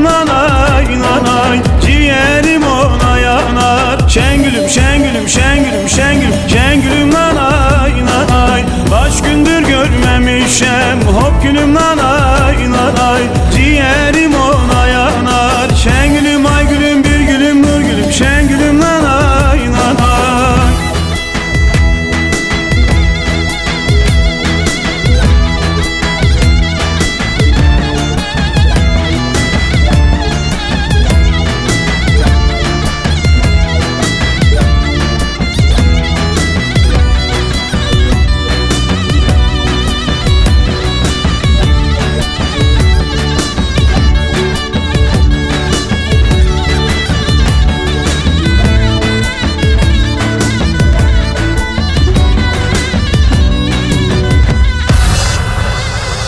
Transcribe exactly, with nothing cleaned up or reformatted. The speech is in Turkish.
gülüm nanay nanay, ciğerim ona yanar. Şen gülüm şen gülüm şen gülüm şen gülüm şen gülüm nanay nanay, baş gündür görmemişem hop gülüm nanay.